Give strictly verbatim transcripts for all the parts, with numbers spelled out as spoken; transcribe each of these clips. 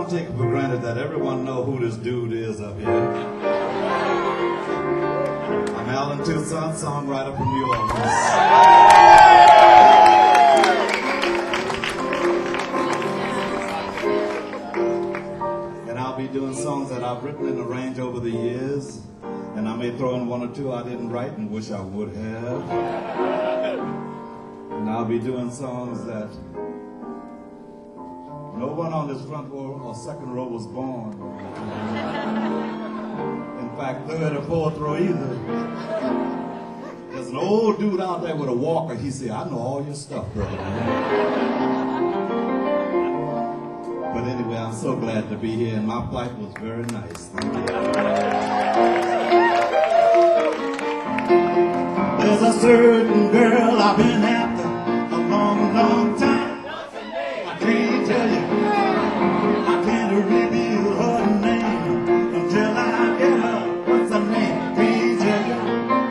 don't take it for granted that everyone know who this dude is up here. I'm Alan Toussaint, songwriter from New Orleans. And I'll be doing songs that I've written and arranged over the years. And I may throw in one or two I didn't write and wish I would have. And I'll be doing songs that no one on this front row or second row was born. In fact, third or fourth row either. There's an old dude out there with a walker. He said, I know all your stuff, brother. But anyway, I'm so glad to be here, and my flight was very nice. Thank you. There's a certain girl I've been after a long, long time. I can't tell you, I can't reveal her name until I get her. What's her name? Can't tell you.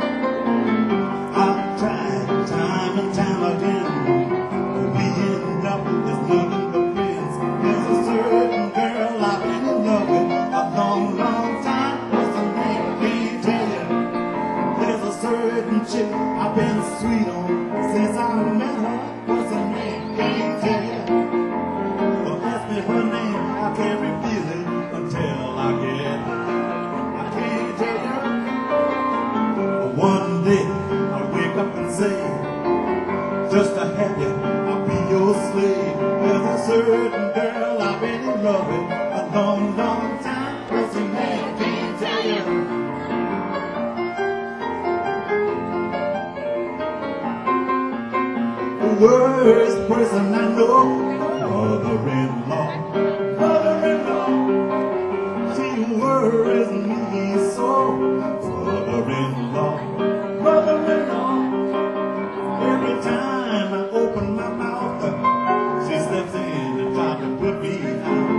I've tried time and time again, but we end up with nothing but friends. There's a certain girl I've been in love with a long, long time. What's her name? Can't tell you. There's a certain chick I've been sweet on since I met her. What's her name? Can't tell you. Well, ask me her name, I can't reveal it until I get it. I can't tell you. But one day I'll wake up and say, just to have you, I'll be your slave. There's a certain girl I've been in love with a long, long time. What's her name? Can't tell you. Worst person I know, mother-in-law, mother-in-law, she worries me so, mother-in-law, mother-in-law, every time I open my mouth, she steps in and tries to put me out,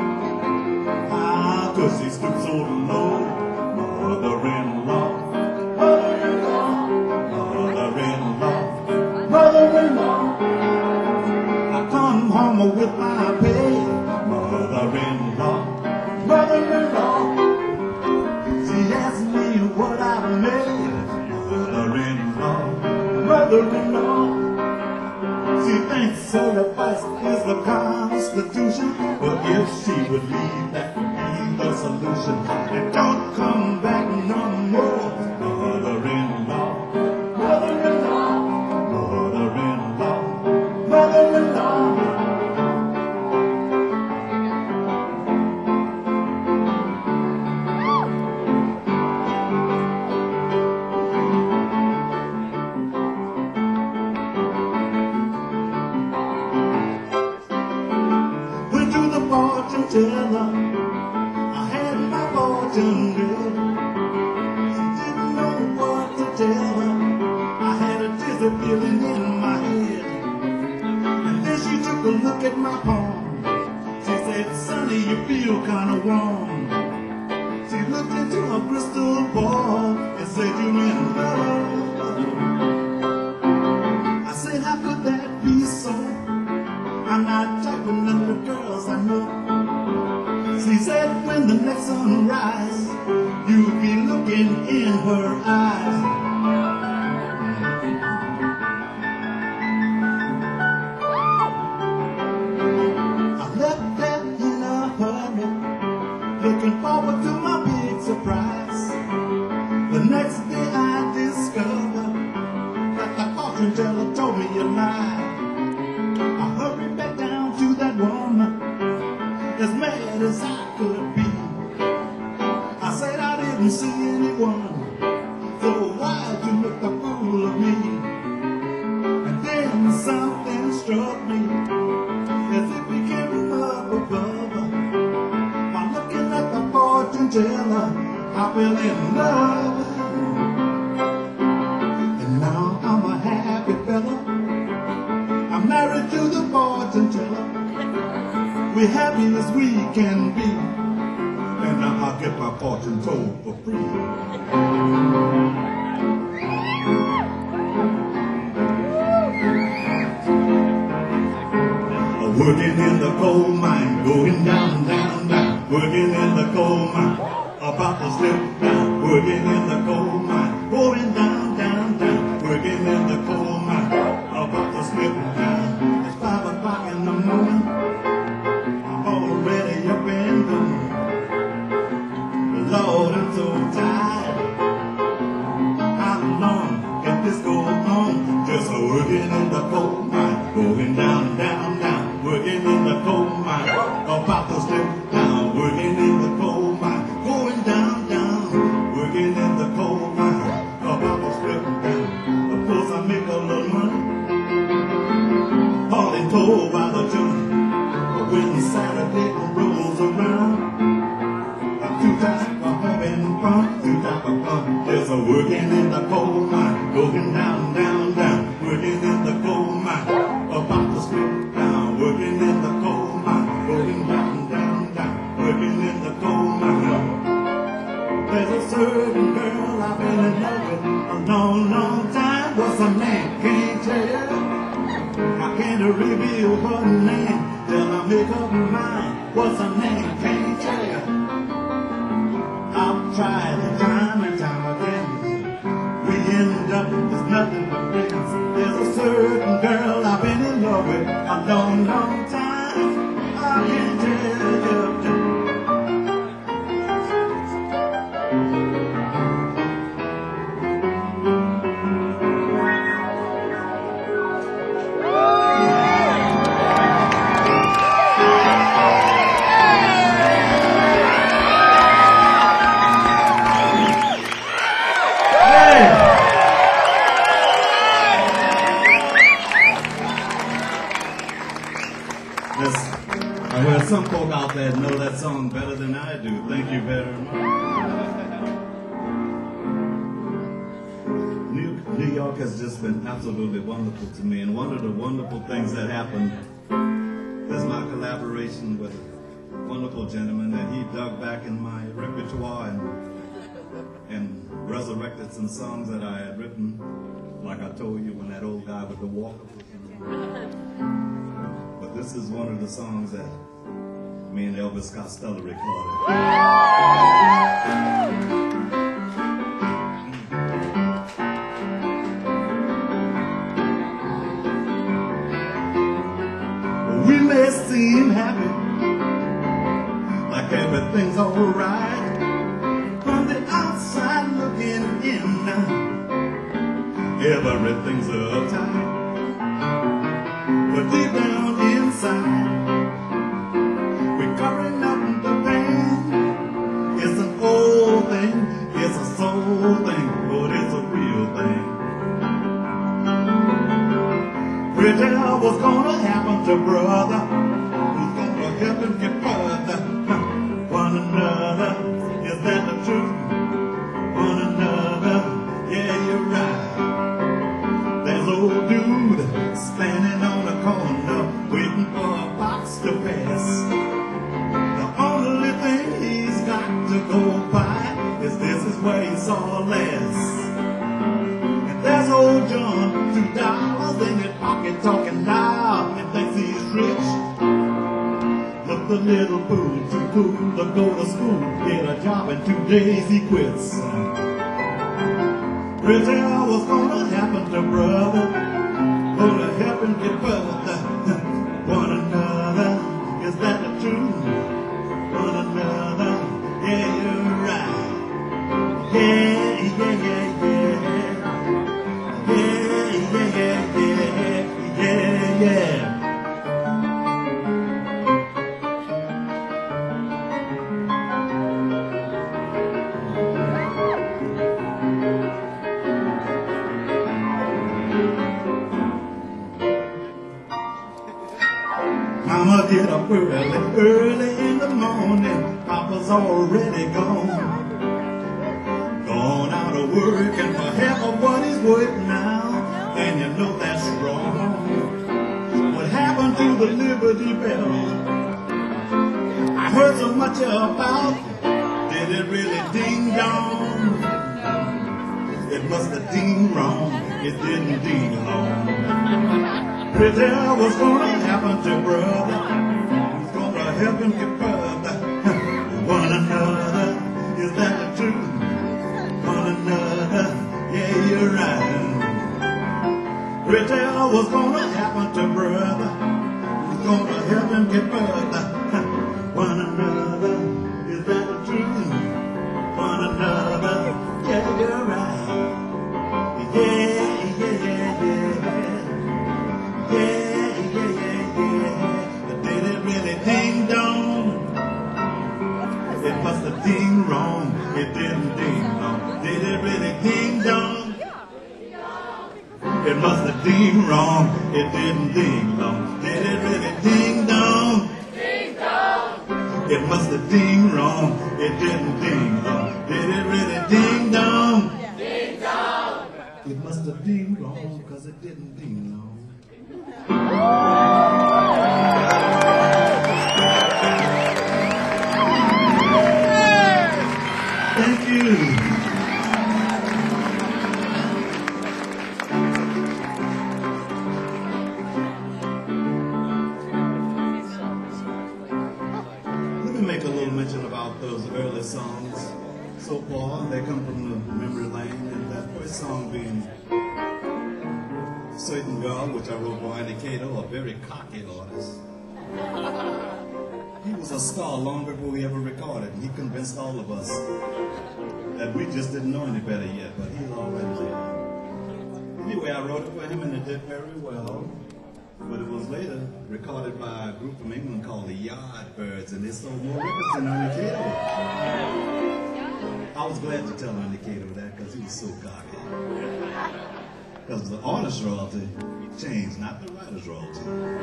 ah, cause she stoops so low, mother-in-law, mother-in-law, mother-in-law, mother-in-law. I come home with my pay, mother-in-law, mother-in-law. She asks me what I've made, mother-in-law, mother-in-law. She thinks sacrifice is the Constitution, but if she would leave, that would be the solution. And don't come back no more, mother-in-law, mother-in-law, mother-in-law, mother-in-law. Went to the fortune teller, I had my fortune read. She didn't know what to tell her. I had a dizzy feeling in my head. And then she took a look at my palm. She said, Sonny, you feel kind of warm. She looked into a crystal ball and said, you're in love. I said, how could that be so? I'm not typing of the girls I know. She said, when the next sun rises, you'll be looking in her eyes. Looking forward to my big surprise. The next day I discovered that the fortune teller told me a lie. I hurried back down to that woman, as mad as I could be. I said I didn't see anyone, so why'd you make a fool of me? And then something struck me, as if we came up above. Teller, I fell in love, and now I'm a happy fella. I'm married to the fortune teller. We're happy as we can be, and now I'll get my fortune told for free. working in the coal mine, going down, down, down, working in the coal mine, about to slip down, working in the coal mine, going down, down, down, working in the coal mine, about to slip down. It's five o'clock in the morning, I'm already up and gone. Lord, I'm so tired. How long can this go on? Just working in the coal mine, going down, down, down, working in the coal mine, about to slip down, working in the coal mine, going down, down, working in the coal mine, about to slip down. Of course I make a little money, hardly told by the children, but when Saturday rolls around, I'm too tired for having fun, too tired for fun. There's a working in the coal mine, going down, down, down, working in the coal mine, about to slip down, working in the coal mine, going down, down, down, working in the coal mine. There's a certain girl I've been in love with a long, long time. What's her name? Can't tell. I can't reveal her name till I make up my mind. What's her name? Can't tell. I've tried time and time again. We end up with nothing but friends. There's a certain girl I've been in love with a long, long time. I can't tell you. I heard some folk out there know that song better than I do. Thank you very much. New, New York has just been absolutely wonderful to me, and one of the wonderful things that happened is my collaboration with a wonderful gentleman that he dug back in my repertoire and, and resurrected some songs that I had written, like I told you, when that old guy with the walker was in. But this is one of the songs that me and Elvis Costello recorded. We may seem happy, like everything's alright, from the outside looking in, everything's uptight. But deep down inside, we're covering up the pain. It's an old thing, it's a soul thing, but it's a real thing. We tell what's gonna happen to brother, who's gonna help him get further. One another, is that the truth? One another, yeah, you're right. There's old dude standing on the corner, waiting for a box to pass. The only thing he's got to go by is this is where he saw last. And there's old John, two dollars in his pocket, talking loud and thinks he's rich. But the little fool, too cool to go to school, get a job in two days he quits. Pretell what's gonna happen to brother, gonna help him get further. One another, is that the truth? One another, yeah, you're right. Yeah, yeah, yeah, yeah. Yeah, yeah, yeah, yeah, yeah, yeah. Mama get up early, early in the morning. Papa's already gone. Gone out of work and for half of what he's worth now. And you know that's wrong. What happened to the Liberty Bell? I heard so much about. Did it really ding dong? It must have dinged wrong. It didn't ding long. Pretell what's gonna happen happen to brother who's gonna help him get further. One another, is that the truth? One another, yeah, you're right. Pretty what's gonna happen to brother who's gonna help him get further. One another, is that the truth? One another, yeah, you're right. Yeah, yeah, yeah, yeah. Yeah, yeah, yeah, yeah. But did it really ding dong? It must have ding wrong. It didn't ding dong. Did it really ding dong? It must have ding wrong. It didn't ding dong. Did it really ding dong? Ding dong. It must have ding wrong. It didn't ding dong. Did it really ding dong? Ding dong. It must have ding wrong because it didn't ding dong. Thank you. Let me make a little mention about those early songs. So far, they come from the memory lane, and that first song being Certain Girl, which I wrote for Andy Cato, a very cocky artist. He was a star long before we ever recorded. He convinced all of us that we just didn't know any better yet, but he's already there. Anyway, I wrote it for him and it did very well. But it was later recorded by a group from England called the Yardbirds, and they sold more records than Andy Cato. I was glad to tell Andy Cato that because he was so cocky. Because the artist royalty changed, not the writer's royalty.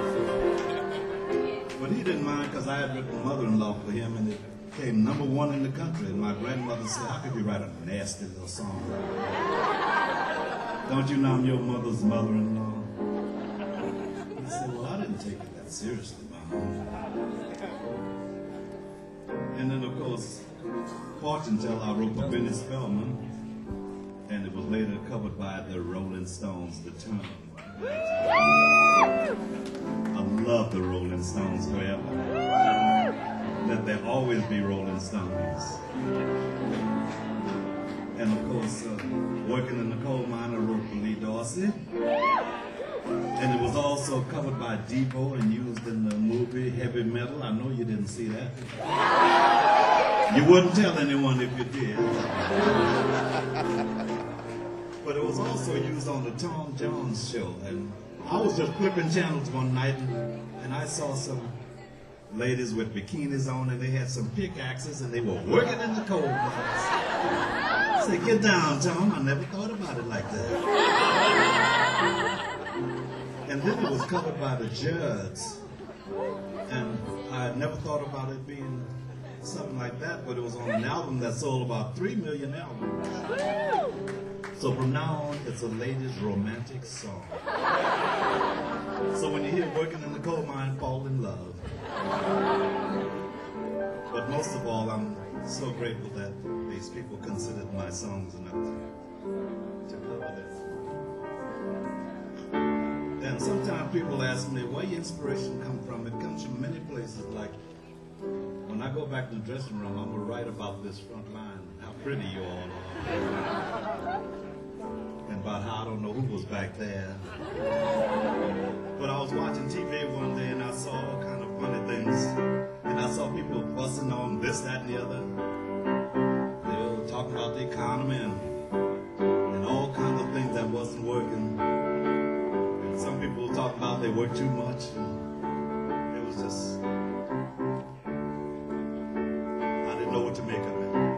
But he didn't mind because I had written Mother-in-Law for him, and it came number one in the country. And my grandmother said, how could you write a nasty little song? Don't you know I'm your mother's mother-in-law? I said, well, I didn't take it that seriously, Mom. And then, of course, Fortune Teller I wrote for Benny Spellman, and it was later covered by the Rolling Stones, The Turn. I love the Rolling Stones forever. Let there always be Rolling Stones. And of course, uh, Working in the Coal Mine, I wrote for Lee Dorsey. And it was also covered by Devo and used in the movie Heavy Metal. I know you didn't see that. You wouldn't tell anyone if you did. But it was also used on the Tom Jones show. And I was just flipping channels one night, and, and I saw some ladies with bikinis on, and they had some pickaxes, and they were working in the coal mines. I said, get down, Tom. I never thought about it like that. And then it was covered by the Judds. And I had never thought about it being something like that, but it was on an album that sold about three million albums. So from now on, it's a lady's romantic song. So when you hear Working in the Coal Mine, fall in love. But most of all, I'm so grateful that these people considered my songs enough to, to cover them. And sometimes people ask me, where your inspiration come from? It comes from many places. Like, when I go back to the dressing room, I'm going to write about this front line, how pretty you all are. And about how I don't know who was back there. But I was watching T V one day and I saw all kind of funny things. And I saw people fussing on this, that, and the other. They were talking about the economy and, and all kinds of things that wasn't working. And some people were talking about they work too much. And it was just, I didn't know what to make of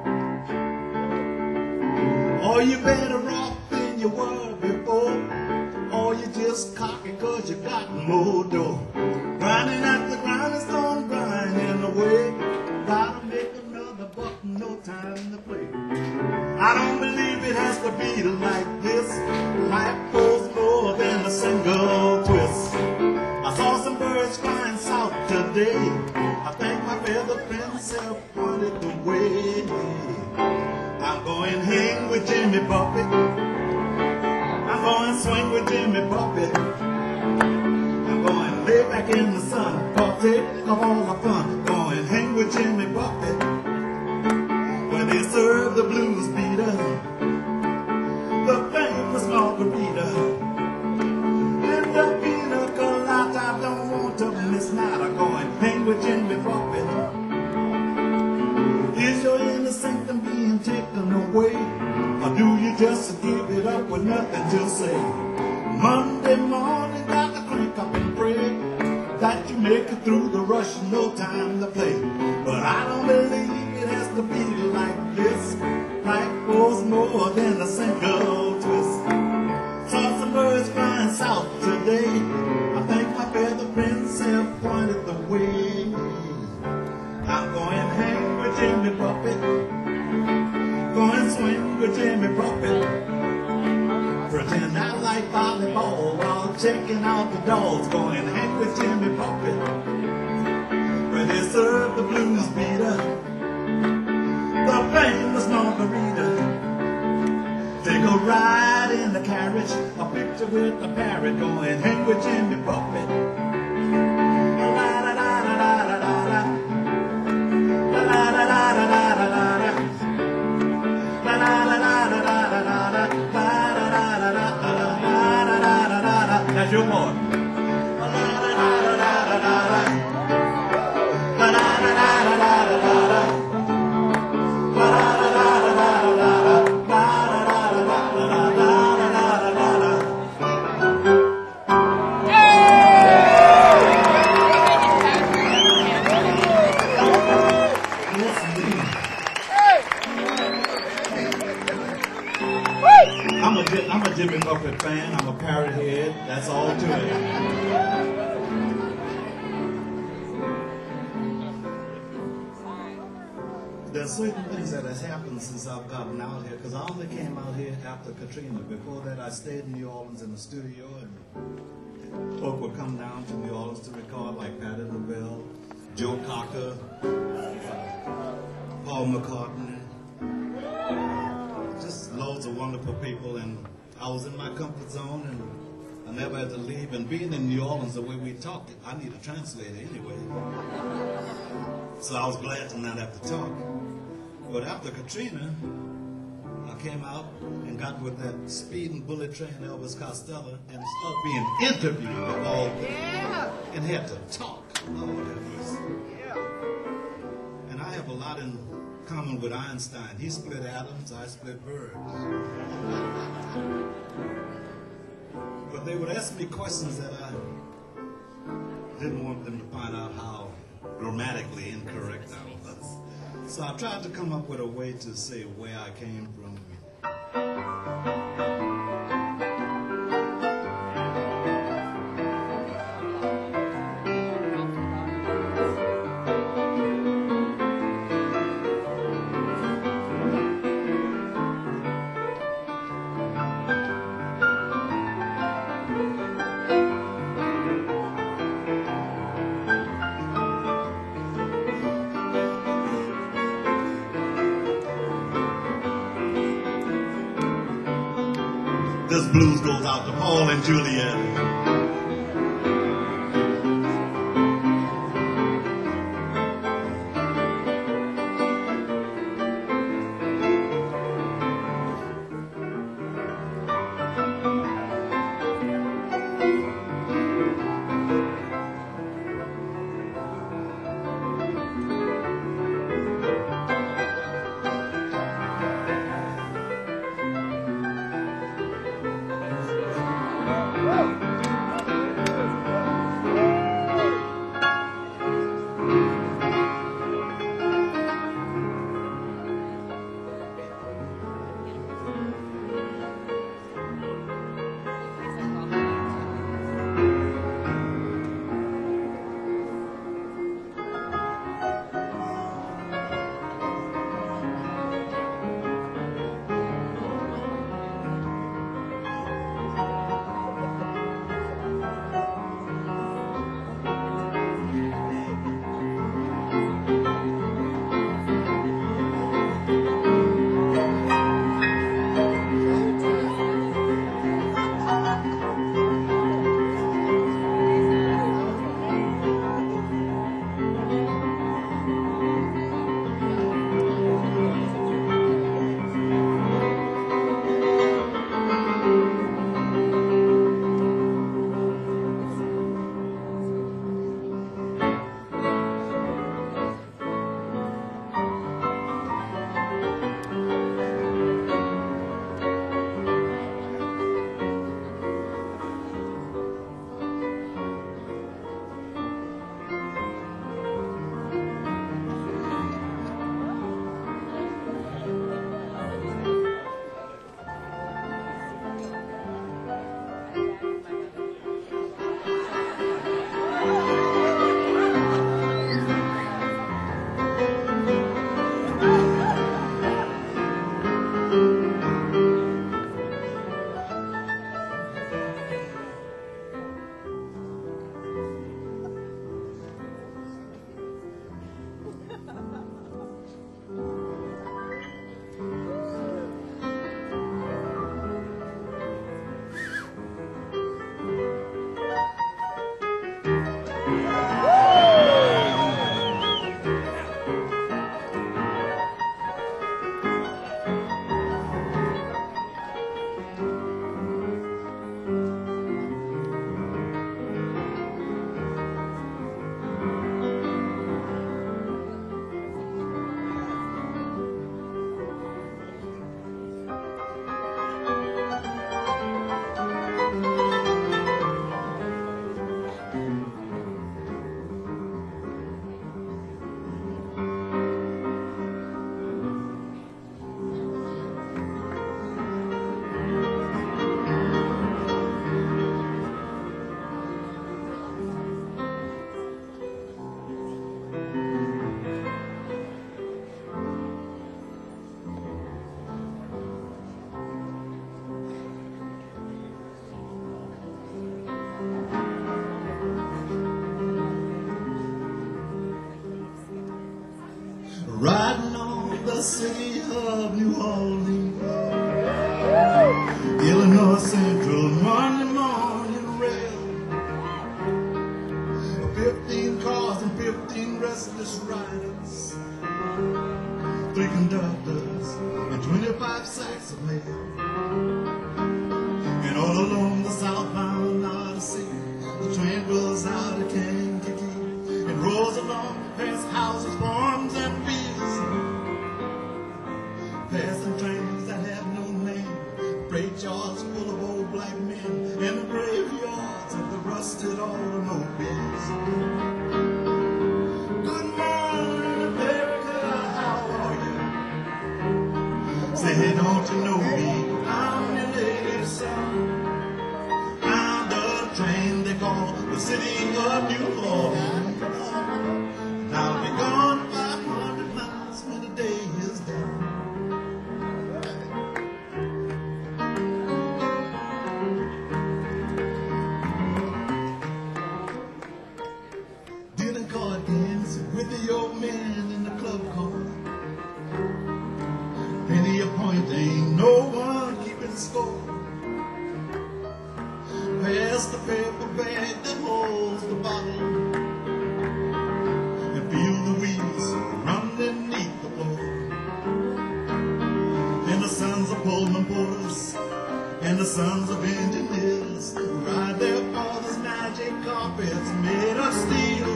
it. Oh, you better off than you were before. Or you just cocky cause you got more dough. Grinding at the grindstone, grinding away. Gotta make another buck, no time to play. I don't believe it has to be like this. Life goes more than a single twist. I saw some birds flying south today. I think my feather friends have pointed the way. I'm going hang with Jimmy Buffett. I'm going swing with Jimmy Buffett. I'm going lay back in the sun, partake of all the fun. Go and hang with Jimmy Buffett when they serve the blues beater, the famous margarita, and the pina colada. I don't want to miss night. I go and hang with Jimmy Buffett. Is your inner sanctum being taken away, or do you just give it up with nothing to say? Monday morning, got to crank up and pray that you make it through the rush, no time to play. But I don't believe it has to be like this. Life was more than a single twist. Saw some birds flying south today. I think my feather friends have pointed the way. I'm going hang with Jimmy Buffett, going swing with Jimmy Buffett, pretend I like volleyball while checking out the dogs. Going hang with Jimmy Buffett where they serve the blues beater, the famous margarita. Take a ride in the carriage, a picture with a parrot. Going hang with Jimmy Buffett. La da da da da da da da. La da da da da da da da. La da da da da da da da. That's your boy. I'm a, I'm a Jimmy Buffett fan. I'm a parrot head. That's all to it. There's certain things that has happened since I've gotten out here, because I only came out here after Katrina. Before that, I stayed in New Orleans in the studio, and folk would come down to New Orleans to record, like Patti LaBelle, Joe Cocker, Paul McCartney. Just loads of wonderful people, and I was in my comfort zone, and I never had to leave. And being in New Orleans, the way we talk, I need a translator anyway. So I was glad to not have to talk. But after Katrina, I came out and got with that speeding bullet train Elvis Costello and started being interviewed of all yeah. and had to talk. Lord have mercy. Yeah. And I have a lot in common with Einstein. He split atoms, I split birds. But they would ask me questions that I didn't want them to find out how grammatically incorrect I was. So I tried to come up with a way to say where I came from. This blues goes out to Paul and Juliet. Woo! riding on the city of New Orleans, Illinois Central Monday morning rail. Fifteen cars and fifteen restless riders, three conductors and twenty-five sacks of mail. And all along the southbound Odyssey, the train goes out of Kankakee and rolls along past houses, farms, and fields, passing trains that have no name, freight yards full of old black men, and the graveyards of the rusted automobiles. Good morning, America, how are you? Say, hey, don't you know me? I'm your native son. I'm the train they call the city of New Orleans. And I'll be gone five hundred miles when the day is done. Dealing card games with the old man in the club car. Penny a point, ain't no one keeping score. Pass the paper bag that holds the bottle, and feel the wheels underneath the floor. And the sons of Pullman porters and the sons of engineers ride their fathers' magic carpets made of steel.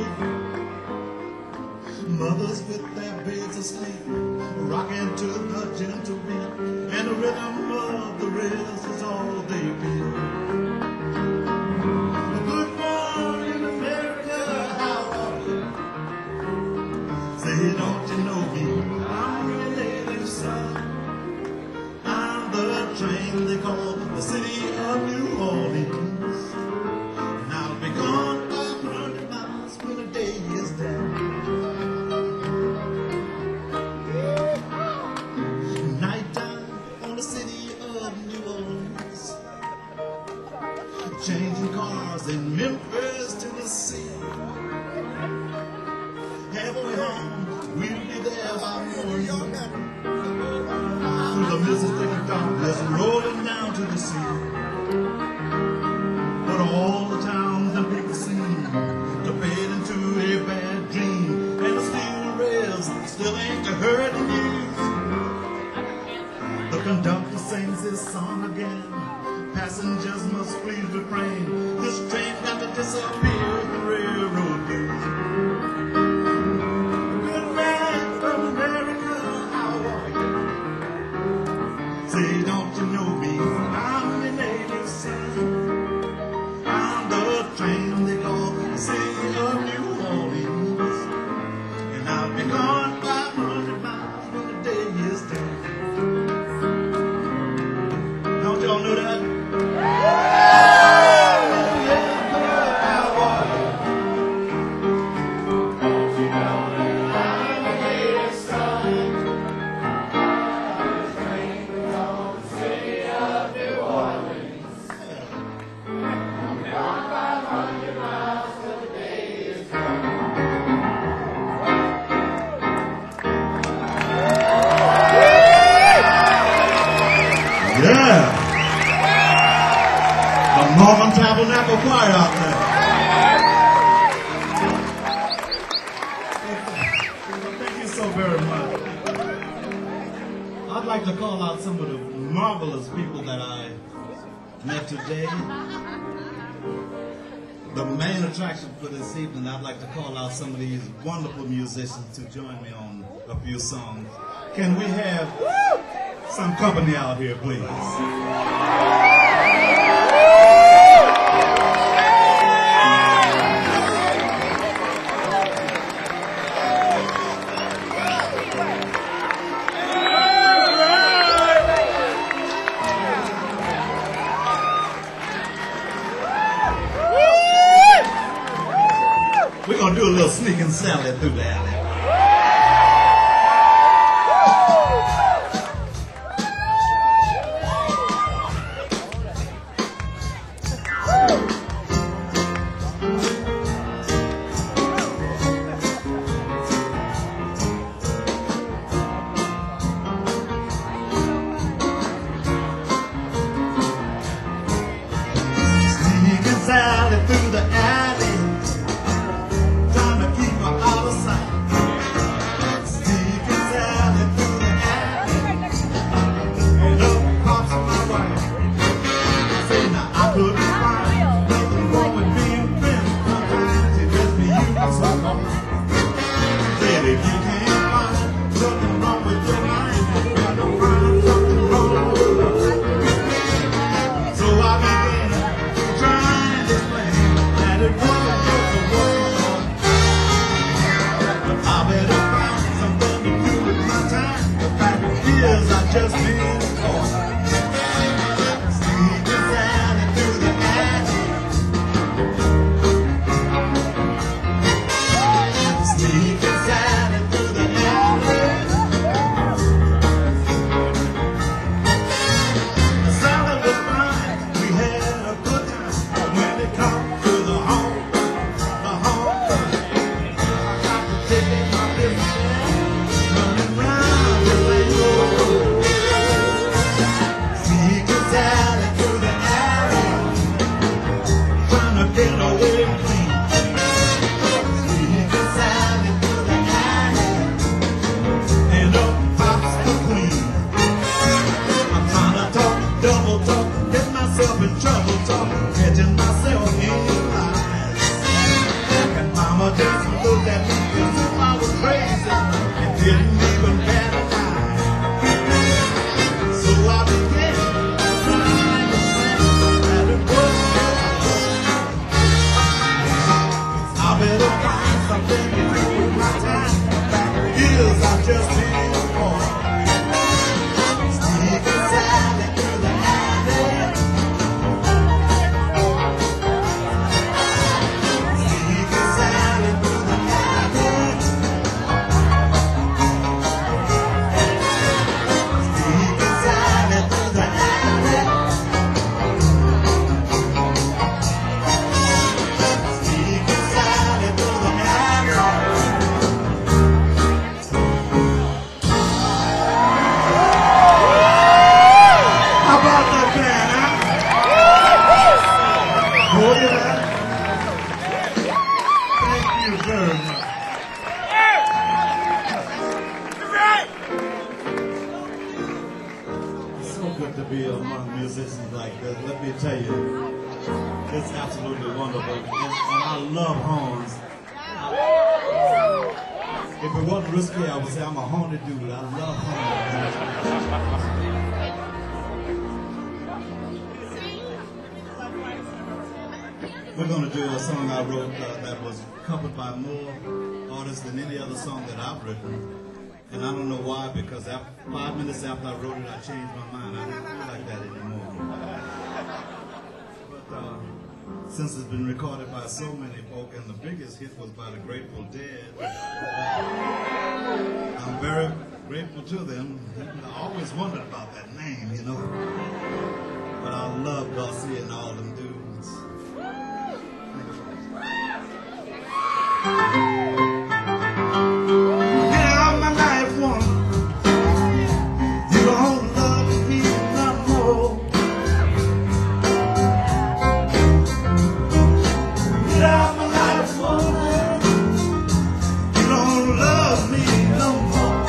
Mothers with their babes asleep, rocking to the gentle beat, and the rhythm of the rails is all they feel. Good morning, America, how are you? Say, don't you know me? I'm your native son. I'm the train they call the city of New Orleans. And I'll be gone five hundred miles when the day is done. Nighttime on the city of New Orleans, changing cars in Memphis, Tennessee. Halfway home, we'll be there by morning. Through the Mississippi darkness, rolling down to the sea. But all the towns and people seem to fade into a bad dream, and the steel rails still ain't heard the news. The conductor sings his song again. Passengers must please refrain. This train got to disappear, the railroad blues. Good man from America, how are you? Say, don't you know me? I'm your native son. I'm the train they call the city of New Orleans. And I'll be gone five hundred miles when the day is done. Don't y'all know that? Yeah. The Mormon Tabernacle Choir out there. Thank you so very much. I'd like to call out some of the marvelous people that I met today. The main attraction for this evening, I'd like to call out some of these wonderful musicians to join me on a few songs. Can we have some company out here, please? We're going to do a little sneak and sally through the alley. sucker. Said if you can't find something wrong with your mind, you gotta find something wrong with love. So I began trying this plan, and it wasn't just a work. But I better find something to do with my time. The fact is I just been caught. Sneaking down through the alley. Sneaking down through the alley. The salad was fine. We had a good time. But when it comes to the home, the home, I got to take my business. Running round the lane. Sneaking down through the alley. Trying to get away clean. Sneaking down through the alley. And up pops the queen. I'm trying to talk, double talk, get myself in trouble talk, catching myself in lies. And mama just looked at me as if I was crazy and didn't even bat an eye. So I began trying to plan that it was I better find something to do with my time. Back years I've just been born. Sneaking silent through the alley. Sneaking silent through the alley. Sneaking silent through the alley. Sneaking silent through the alley. How about that man, huh? Oh, yeah. Thank you very much. It's so good to be among musicians like this. Let me tell you, it's absolutely wonderful. And, and I love horns. If it wasn't risky, I would say I'm a horny dude. I love horns. We're going to do a song I wrote uh, that was covered by more artists than any other song that I've written. And I don't know why, because after, five minutes after I wrote it, I changed my mind. I don't feel like that anymore. But uh, since it's been recorded by so many folk, and the biggest hit was by the Grateful Dead, I'm very grateful to them. I always wondered about that name, you know. But I love Garcia and all them dudes. Get out my life, woman. You don't love me no more. Get out my life, woman. You don't love me no more.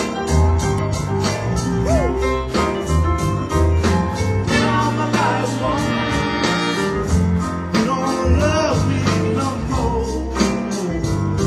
Get out my life, woman. You don't love me no more.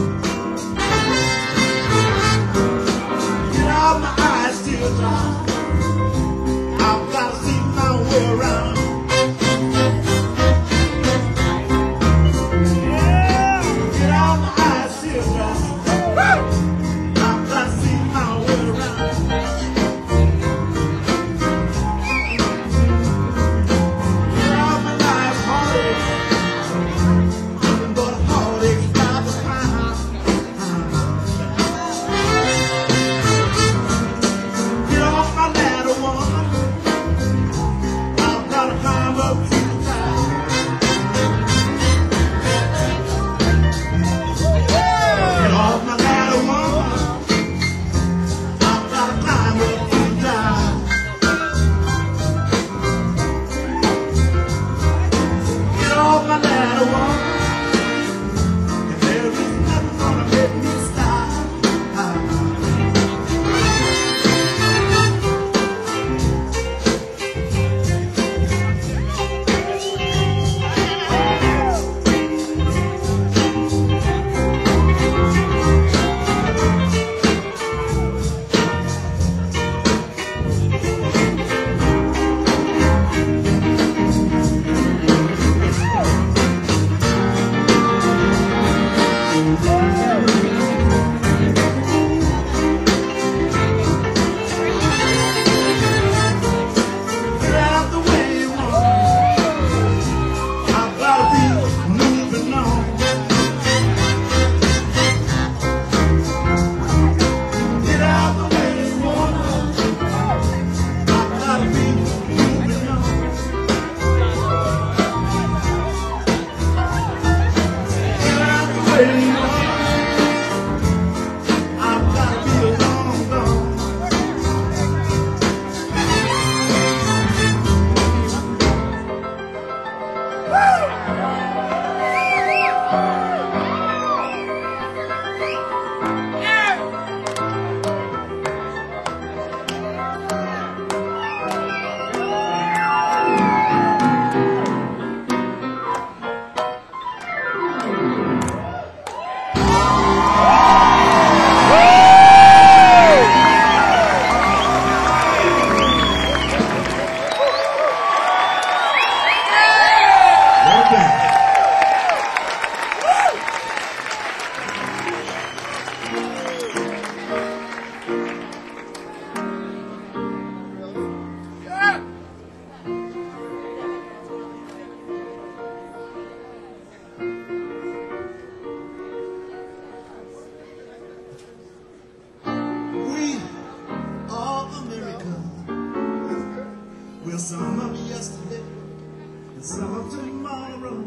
Some of yesterday and some of tomorrow.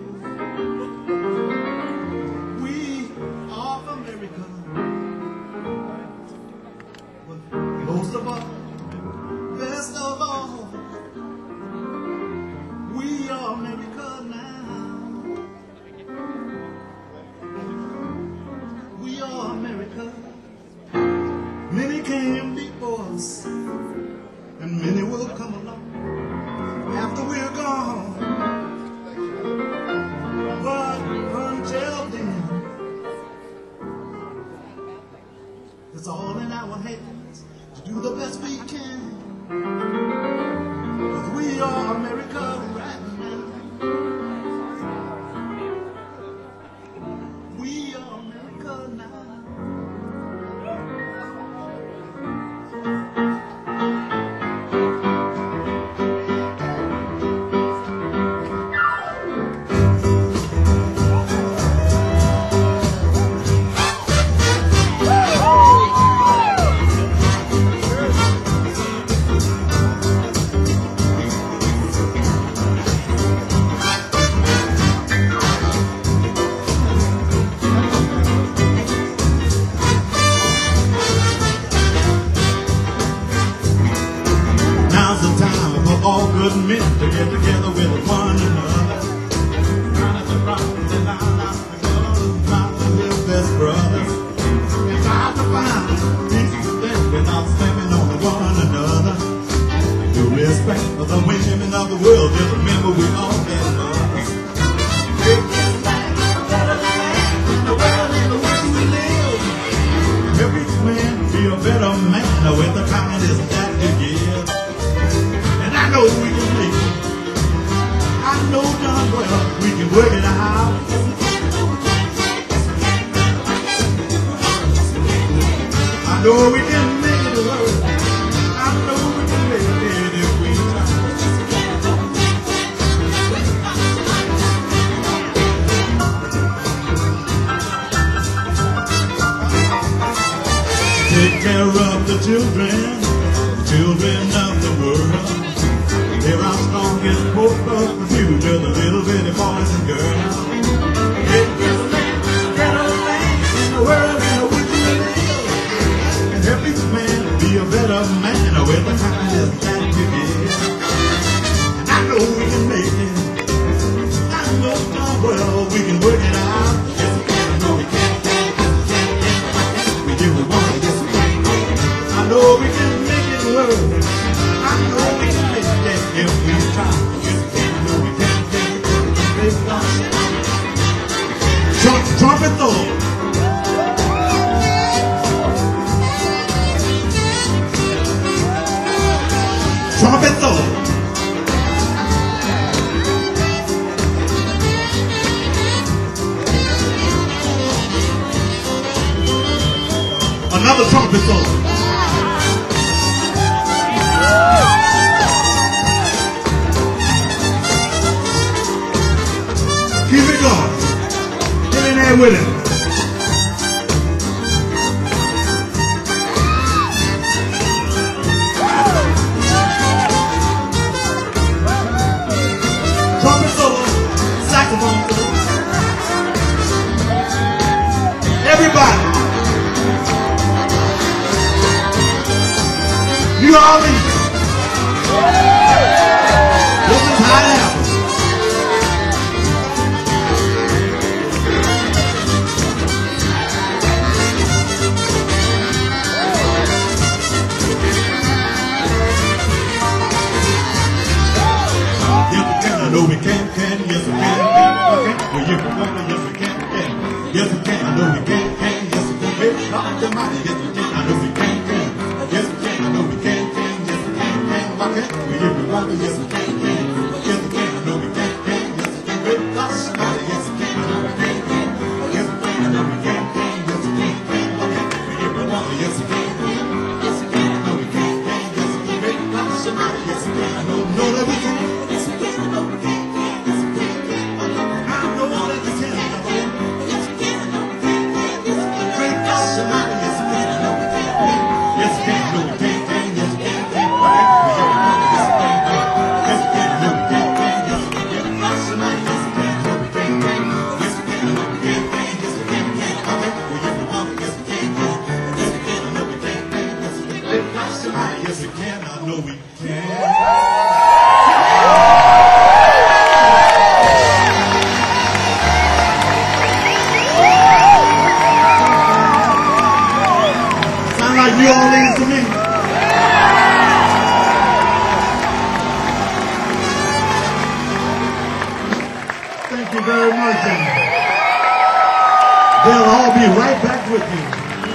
We are America, but most of all, best of all, we are America now. We are America. Many came before us, and many will come along after we're gone. But until then, it's all in our hands to do the best we can. Because we are America right now. We are America now. All good men to get together with one another. Trying to rock and line out together, trying to live best brother. It's hard to find peace today without slamming on one another. The respect for the women of the world, just remember we all get mothers. It's like a better land in the world in which we live. Every man be a better man with the kindness that you give. I know we can make it. I know darn well we can work it out. I know we can make it work. I know we can make it if we try. Take care of the children, the children of the world. They're our strongest hope of the future, the little bitty boys and girls. It is a land, better land in the world in which we live. And every man be a better man with the kindness that you give. And I know we can make it. I know darn well we can work it out. Yes, we can. No, we can't. We do we want it. Yes, we can. I know we can make it work. I know we can make it. If we try, yes we can, no we can't, yes we can, Trump, trumpet solo. Trumpet solo. Another trumpet solo. Keep it going. Get in there with him. Trumpet solo, saxophone solo. New Orleans. This is how it happens. I know we can, can, yes we can, okay. Well, you can, yes we can, can, yes we can. I know we can, can, yes we can. Hey, not the money, yes we can. I know we can, can, yes we can. I know we can, can, yes we can, can, okay. Well, you can, yes we can, can, yes we can. I know we can, can, yes we can. Hey, not the money, yes we can. I know we can, can, yes we can. I know we can, can, yes we can, can, okay. Well, you can, yes we can, yes we can. I know we can, can, yes we can. Hey, not the money, yes we can. I know, know that we can. Yes, we can. I know we can. Sound like New Orleans to me. Thank you very much. And they'll all be right back with you.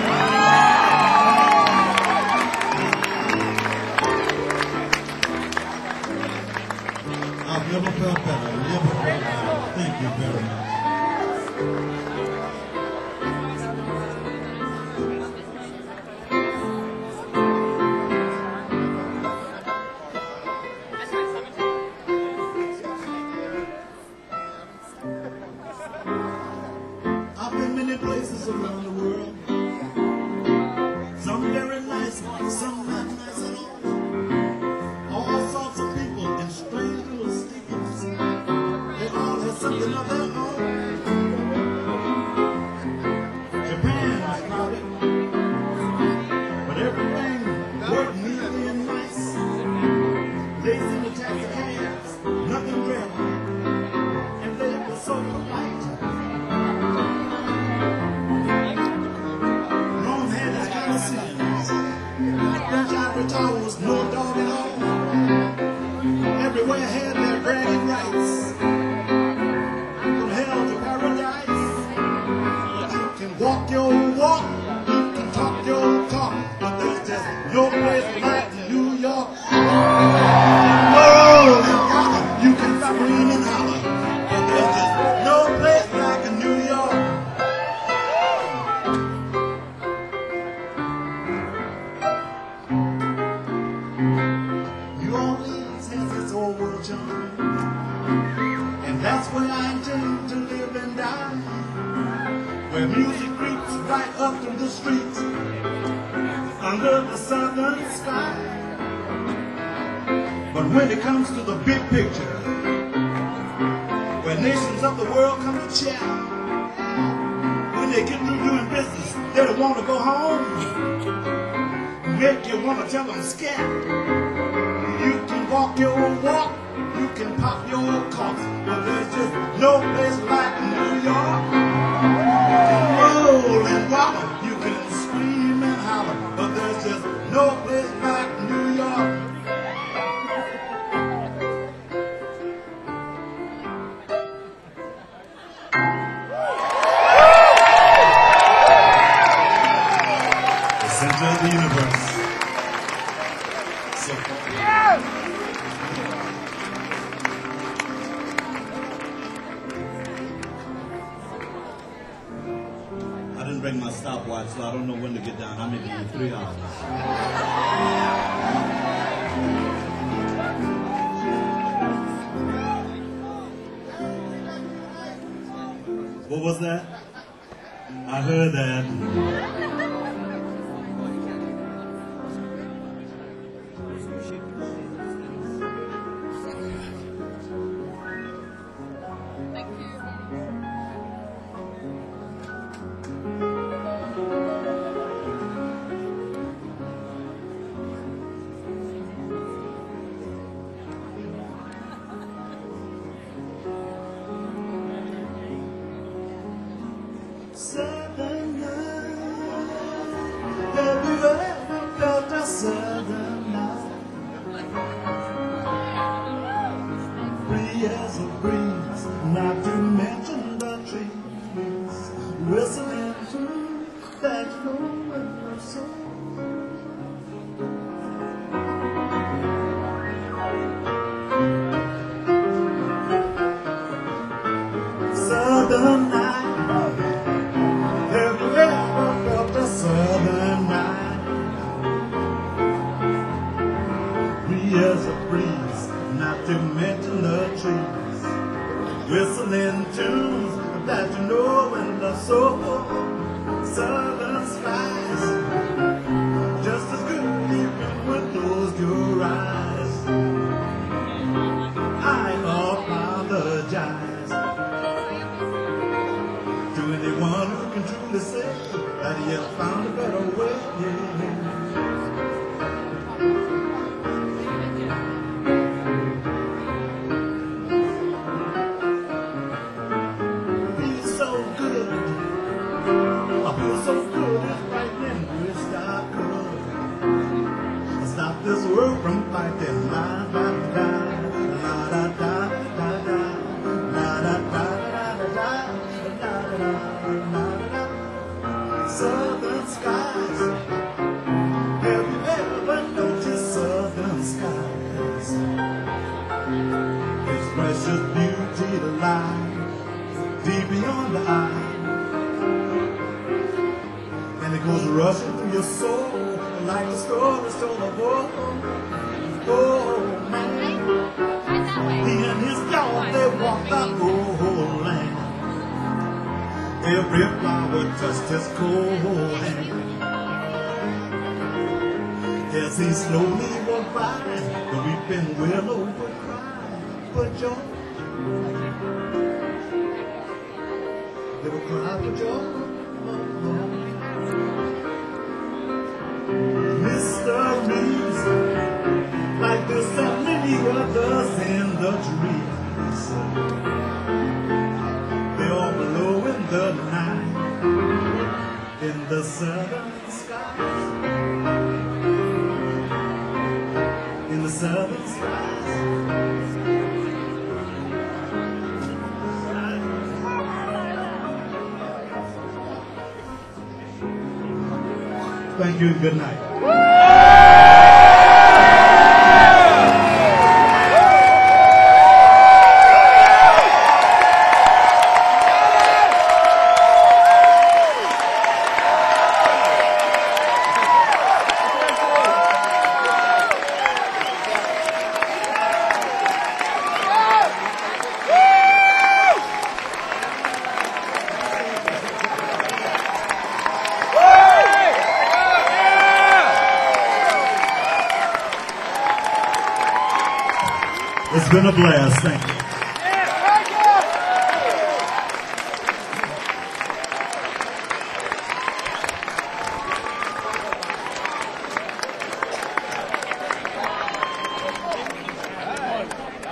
I've never felt better. Never felt better. Thank you very much. I've been many places around the world. Some very nice, some not nice at all. All sorts of people in strange little cities. They all have something of their own. Japan is crowded, but everything worked neatly and nice. Lazy to taxi cabs, nothing real, and they were so polite. French ivory towels, no dog at all. Everywhere had their bragging rights. From hell to paradise. You can walk your walk, you can talk your talk, but there's just no place like New York. Oh, you can scream and holler, but there's just no place like New York. And that's where I intend to live and die, where music creeps right up through the streets, under the southern sky. But when it comes to the big picture, where nations of the world come to chat, when they get through doing business, they don't want to go home, make you want to tell them scat. You can walk your walk, you can pop your cork, but there's just no place like New York. You can roll and rock, you can scream and holler, but there's just no place like New York. The center of the universe. So yeah. I didn't bring my stopwatch, so I don't know when to get down. I may be in three hours. What was that? I heard that. trees, whistling tunes that you know in the soul. Southern skies, just as good even when close your eyes. I apologize to anyone who can truly say that he has found a better way. Feels so good, I feel so good, it's frightening, wish I could stop this world from fighting. La da da, la da da da da, la da da da da da, la da da. Southern skies, have you ever noticed southern skies? Its precious beauty to lie deep beyond the eye, and it goes rushing through your soul like the story told of old. Oh man, he and his dog, they walked the whole land. Every flower touched his cold hand as he slowly walked by. The weeping willow would cry for joy. They would cry for joy. Mysteries like this and many others in the dreams, they all blow in the night, in the southern skies, in the southern skies. Thank you and good night. It's been a blast. Thank you.